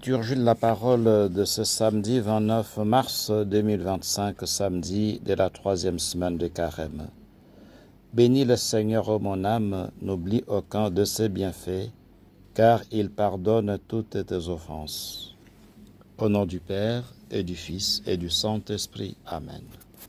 Liturgie de la parole de ce samedi 29 mars 2025, samedi de la 3e semaine de Carême. Bénis le Seigneur, ô mon âme, n'oublie aucun de ses bienfaits, car il pardonne toutes tes offenses. Au nom du Père, et du Fils, et du Saint-Esprit. Amen.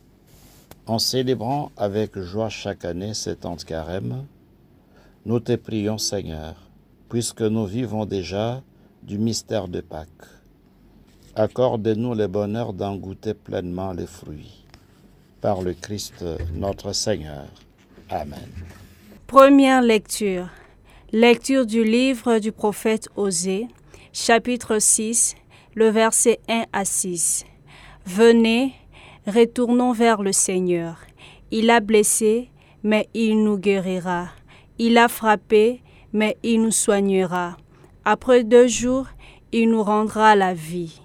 En célébrant avec joie chaque année ces temps de Carême, nous te prions, Seigneur, puisque nous vivons déjà du mystère de Pâques. Accorde-nous le bonheur d'en goûter pleinement les fruits. Par le Christ notre Seigneur. Amen. Première lecture. Lecture du livre du prophète Osée, chapitre 6, le verset 1 à 6. Venez, retournons vers le Seigneur. Il a blessé, mais il nous guérira. Il a frappé, mais il nous soignera. Après 2 jours, il nous rendra la vie.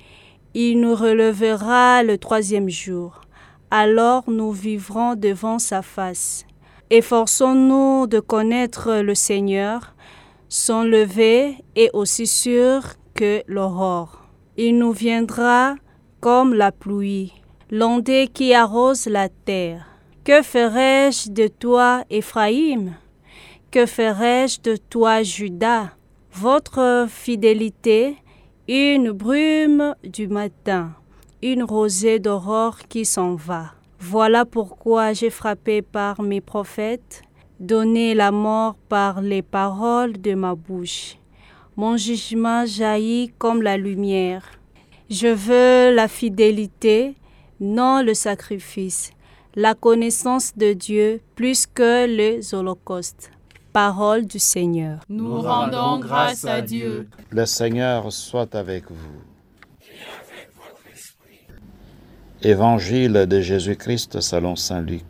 Il nous relèvera le 3e jour. Alors nous vivrons devant sa face. Efforçons-nous de connaître le Seigneur. Son lever est aussi sûr que l'aurore. Il nous viendra comme la pluie, l'ondée qui arrose la terre. Que ferai-je de toi, Éphraïm? Que ferai-je de toi, Juda? Votre fidélité, une brume du matin, une rosée d'aurore qui s'en va. Voilà pourquoi j'ai frappé par mes prophètes, donné la mort par les paroles de ma bouche. Mon jugement jaillit comme la lumière. Je veux la fidélité, non le sacrifice, la connaissance de Dieu plus que les holocaustes. Parole du Seigneur. Nous rendons grâce à Dieu. Le Seigneur soit avec vous. Évangile de Jésus-Christ selon saint Luc.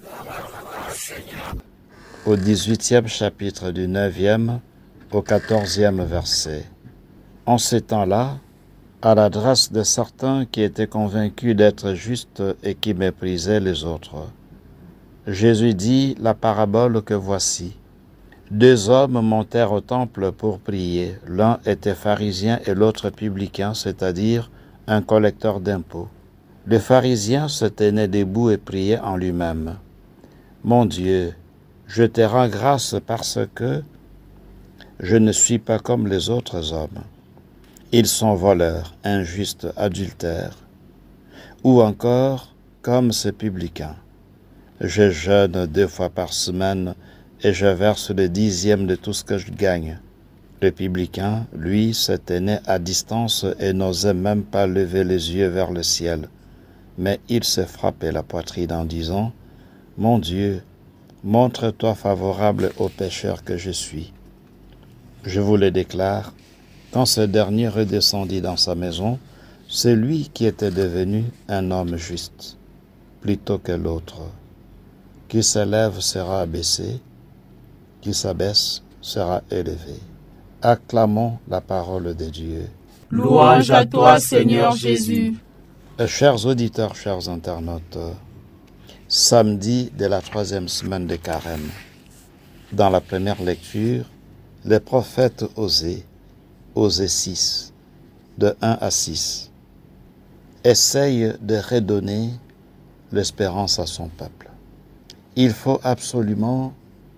Au 18e chapitre du 9e au 14e verset. En ces temps-là, à l'adresse de certains qui étaient convaincus d'être justes et qui méprisaient les autres, Jésus dit la parabole que voici. 2 hommes montèrent au temple pour prier. L'un était pharisien et l'autre publicain, c'est-à-dire un collecteur d'impôts. Le pharisien se tenait debout et priait en lui-même. « Mon Dieu, je te rends grâce parce que je ne suis pas comme les autres hommes. Ils sont voleurs, injustes, adultères. Ou encore comme ces publicains. Je jeûne 2 fois par semaine et je verse le 10e de tout ce que je gagne. » Le publicain, lui, se tenait à distance et n'osait même pas lever les yeux vers le ciel. Mais il se frappait la poitrine en disant « Mon Dieu, montre-toi favorable au pécheur que je suis. » Je vous le déclare, quand ce dernier redescendit dans sa maison, c'est lui qui était devenu un homme juste, plutôt que l'autre. Qui s'élève sera abaissé, qui s'abaisse sera élevé. Acclamons la parole de Dieu. Louange à toi, Seigneur Jésus. Chers auditeurs, chers internautes, samedi de la 3e semaine de Carême. Dans la première lecture, le prophète Osée 6, de 1 à 6, essaye de redonner l'espérance à son peuple. Il faut absolument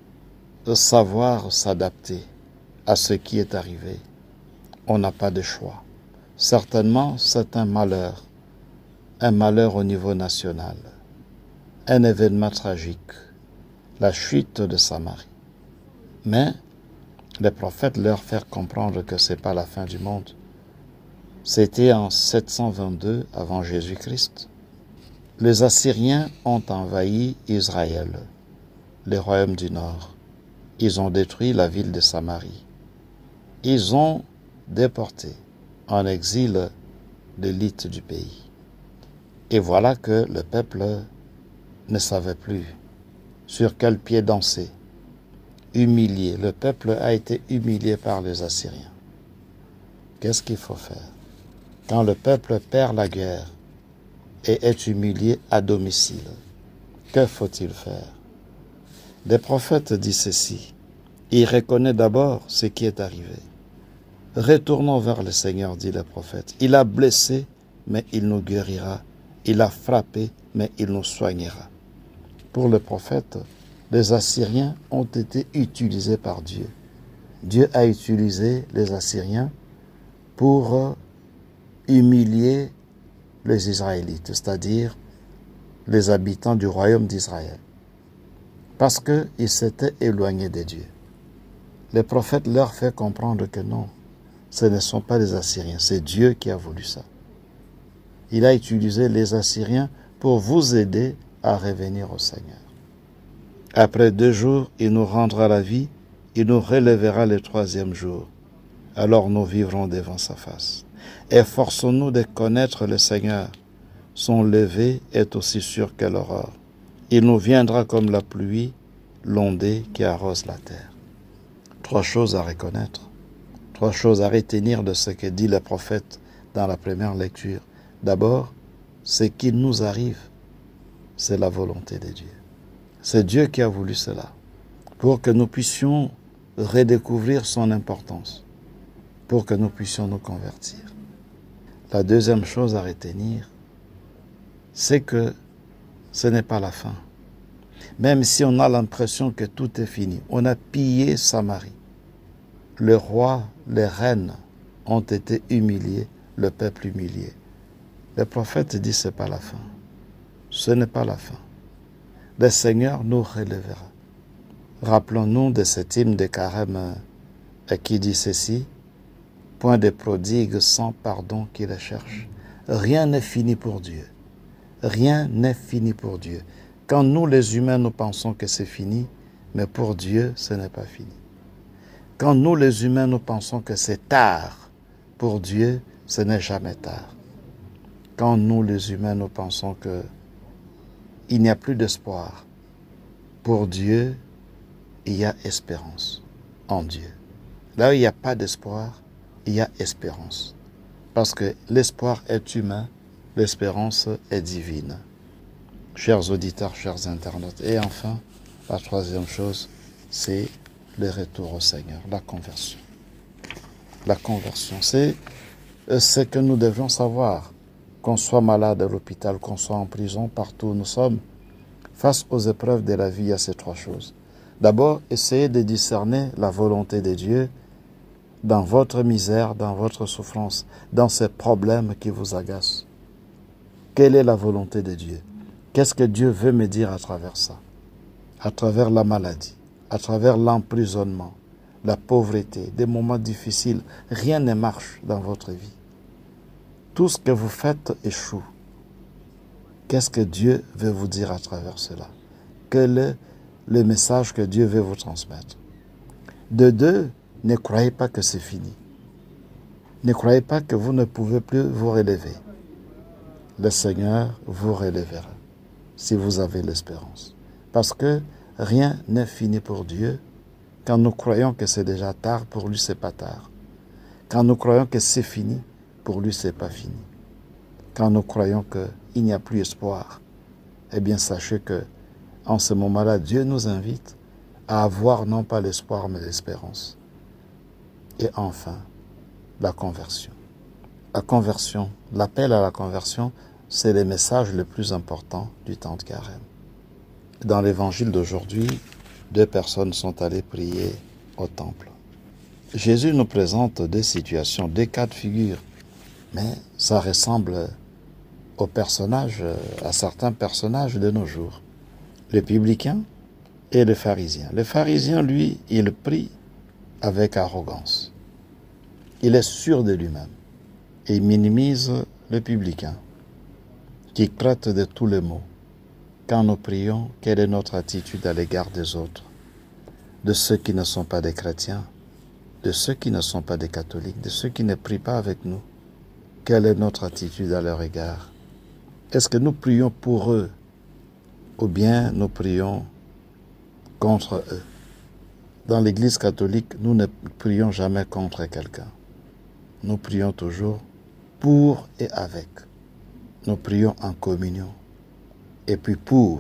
savoir s'adapter à ce qui est arrivé. On n'a pas de choix. Certainement, c'est un malheur au niveau national, un événement tragique, la chute de Samarie. Mais les prophètes leur firent comprendre que ce n'est pas la fin du monde. C'était en 722 avant Jésus-Christ. Les Assyriens ont envahi Israël, le royaume du Nord. Ils ont détruit la ville de Samarie. Ils ont déporté en exil l'élite du pays. Et voilà que le peuple ne savait plus sur quel pied danser. Humilié, le peuple a été humilié par les Assyriens. Qu'est-ce qu'il faut faire? Quand le peuple perd la guerre et est humilié à domicile, que faut-il faire? Le prophète dit ceci. Il reconnaît d'abord ce qui est arrivé. Retournons vers le Seigneur, dit le prophète. Il a blessé, mais il nous guérira. Il a frappé, mais il nous soignera. Pour le prophète, les Assyriens ont été utilisés par Dieu. Dieu a utilisé les Assyriens pour humilier les Israélites, c'est-à-dire les habitants du royaume d'Israël, parce qu'ils s'étaient éloignés de Dieu. Le prophète leur fait comprendre que non, ce ne sont pas les Assyriens, c'est Dieu qui a voulu ça. Il a utilisé les Assyriens pour vous aider à revenir au Seigneur. Après 2 jours, il nous rendra la vie, il nous relèvera le 3e jour. Alors nous vivrons devant sa face. Efforçons-nous de connaître le Seigneur. Son lever est aussi sûr que l'aurore. Il nous viendra comme la pluie, l'ondée qui arrose la terre. 3 choses à reconnaître, 3 choses à retenir de ce que dit le prophète dans la première lecture. D'abord, ce qui nous arrive, c'est la volonté de Dieu. C'est Dieu qui a voulu cela, pour que nous puissions redécouvrir son importance, pour que nous puissions nous convertir. La deuxième chose à retenir, c'est que ce n'est pas la fin. Même si on a l'impression que tout est fini, on a pillé Samarie. Le roi, les reines ont été humiliés, le peuple humilié. Le prophète dit ce n'est pas la fin. Ce n'est pas la fin. Le Seigneur nous relèvera. Rappelons-nous de cet hymne de Carême qui dit ceci: point de prodigue sans pardon qui le cherche. Rien n'est fini pour Dieu. Rien n'est fini pour Dieu. Quand nous les humains nous pensons que c'est fini, mais pour Dieu ce n'est pas fini. Quand nous les humains nous pensons que c'est tard, pour Dieu ce n'est jamais tard. Quand nous les humains nous pensons que il n'y a plus d'espoir, pour Dieu il y a espérance en Dieu. Là où il n'y a pas d'espoir, il y a espérance. Parce que l'espoir est humain, l'espérance est divine. Chers auditeurs, chers internautes. Et enfin, la 3e chose, c'est le retour au Seigneur, la conversion. La conversion, c'est ce que nous devons savoir. Qu'on soit malade à l'hôpital, qu'on soit en prison, partout où nous sommes, face aux épreuves de la vie, il y a ces 3 choses. D'abord, essayez de discerner la volonté de Dieu dans votre misère, dans votre souffrance, dans ces problèmes qui vous agacent. Quelle est la volonté de Dieu? Qu'est-ce que Dieu veut me dire à travers ça? À travers la maladie, à travers l'emprisonnement, la pauvreté, des moments difficiles, rien ne marche dans votre vie. Tout ce que vous faites échoue. Qu'est-ce que Dieu veut vous dire à travers cela? Quel est le message que Dieu veut vous transmettre? De 2, ne croyez pas que c'est fini. Ne croyez pas que vous ne pouvez plus vous relever. Le Seigneur vous relèvera si vous avez l'espérance. Parce que rien n'est fini pour Dieu. Quand nous croyons que c'est déjà tard, pour lui c'est pas tard. Quand nous croyons que c'est fini, pour lui c'est pas fini. Quand nous croyons qu'il n'y a plus espoir, eh bien sachez que en ce moment-là, Dieu nous invite à avoir non pas l'espoir mais l'espérance. Et enfin, la conversion. La conversion, l'appel à la conversion, c'est le message le plus important du temps de Carême. Dans l'évangile d'aujourd'hui, 2 personnes sont allées prier au temple. Jésus nous présente 2 situations, 2 cas de figure, mais ça ressemble aux personnages, à certains personnages de nos jours. Le publicain et le pharisien. Le pharisien, lui, il prie avec arrogance. Il est sûr de lui-même. Et il minimise le publicain, qui traite de tous les maux. Quand nous prions, quelle est notre attitude à l'égard des autres, de ceux qui ne sont pas des chrétiens, de ceux qui ne sont pas des catholiques, de ceux qui ne prient pas avec nous? Quelle est notre attitude à leur égard? Est-ce que nous prions pour eux ou bien nous prions contre eux? Dans l'Église catholique, nous ne prions jamais contre quelqu'un. Nous prions toujours pour et avec. Nous prions en communion. Et puis pour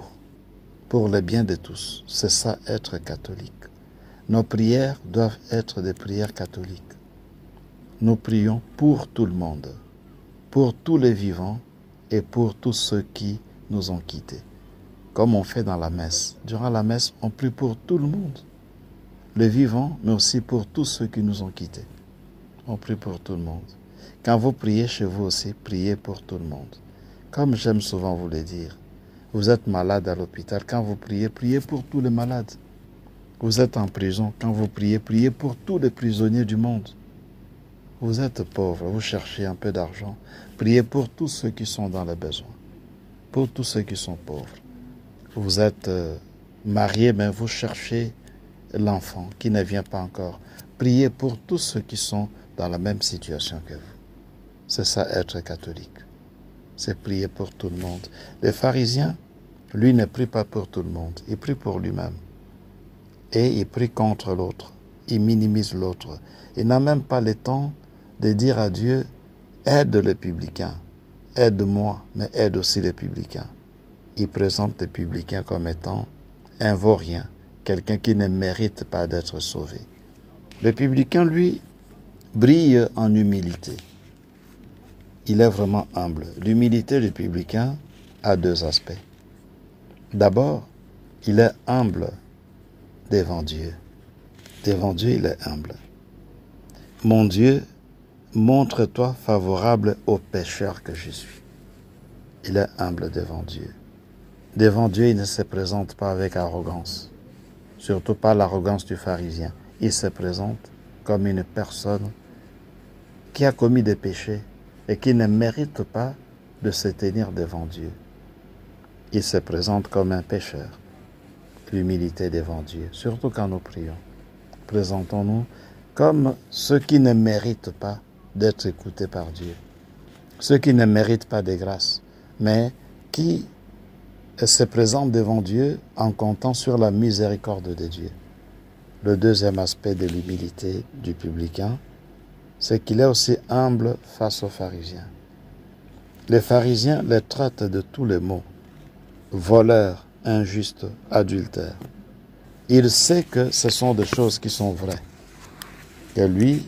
le bien de tous. C'est ça être catholique. Nos prières doivent être des prières catholiques. nous prions pour tout le monde, pour tous les vivants et pour tous ceux qui nous ont quittés. Comme on fait dans la messe. Durant la messe, on prie pour tout le monde. Les vivants, mais aussi pour tous ceux qui nous ont quittés. On prie pour tout le monde. Quand vous priez chez vous aussi, priez pour tout le monde. Comme j'aime souvent vous le dire, vous êtes malade à l'hôpital, quand vous priez, priez pour tous les malades. Vous êtes en prison, quand vous priez, priez pour tous les prisonniers du monde. Vous êtes pauvre, vous cherchez un peu d'argent, priez pour tous ceux qui sont dans les besoins, pour tous ceux qui sont pauvres. Vous êtes marié, mais vous cherchez l'enfant qui ne vient pas encore. Priez pour tous ceux qui sont dans la même situation que vous. C'est ça être catholique. C'est prier pour tout le monde. Les pharisiens, lui, ne prie pas pour tout le monde. Il prie pour lui-même. Et il prie contre l'autre. Il minimise l'autre. Il n'a même pas le temps de dire à Dieu, aide les publicains. Aide-moi, mais aide aussi les publicains. Il présente les publicains comme étant un vaurien, quelqu'un qui ne mérite pas d'être sauvé. Le publicain, lui, brille en humilité. Il est vraiment humble. L'humilité du publicain a deux aspects. D'abord, il est humble devant Dieu. Devant Dieu, il est humble. Mon Dieu, montre-toi favorable au pécheur que je suis. Il est humble devant Dieu. Devant Dieu, il ne se présente pas avec arrogance. Surtout pas l'arrogance du pharisien. Il se présente comme une personne qui a commis des péchés et qui ne mérite pas de se tenir devant Dieu. Il se présente comme un pécheur. L'humilité devant Dieu, surtout quand nous prions. Présentons-nous comme ceux qui ne méritent pas d'être écoutés par Dieu. Ceux qui ne méritent pas de grâce, mais qui se présentent devant Dieu en comptant sur la miséricorde de Dieu. Le deuxième aspect de l'humilité du publicain, c'est qu'il est aussi humble face aux pharisiens. Les pharisiens les traitent de tous les maux, voleurs, injustes, adultères. Il sait que ce sont des choses qui sont vraies. Et lui,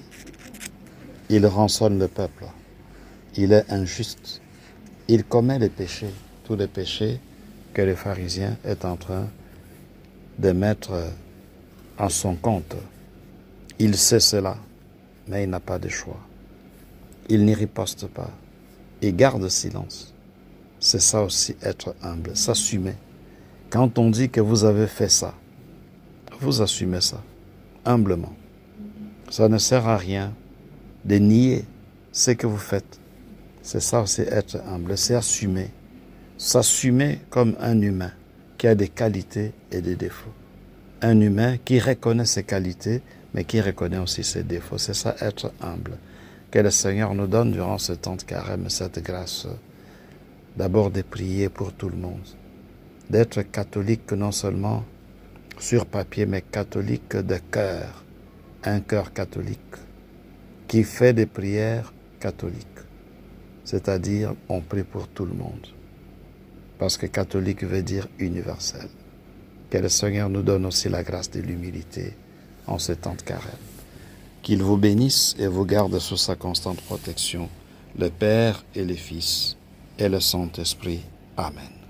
il rançonne le peuple. Il est injuste. Il commet les péchés, tous les péchés que les pharisiens est en train de mettre en son compte. Il sait cela, mais il n'a pas de choix. Il n'y riposte pas. Il garde silence. C'est ça aussi être humble, s'assumer. Quand on dit que vous avez fait ça, vous assumez ça, humblement. Ça ne sert à rien de nier ce que vous faites. C'est ça aussi être humble, c'est assumer. S'assumer comme un humain qui a des qualités et des défauts. Un humain qui reconnaît ses qualités, mais qui reconnaît aussi ses défauts. C'est ça être humble. Que le Seigneur nous donne durant ce temps de carême cette grâce, d'abord de prier pour tout le monde, d'être catholique non seulement sur papier, mais catholique de cœur, un cœur catholique, qui fait des prières catholiques, c'est-à-dire on prie pour tout le monde, parce que catholique veut dire universel. Que le Seigneur nous donne aussi la grâce de l'humilité en ce temps de carême. Qu'il vous bénisse et vous garde sous sa constante protection, le Père et le Fils et le Saint-Esprit. Amen.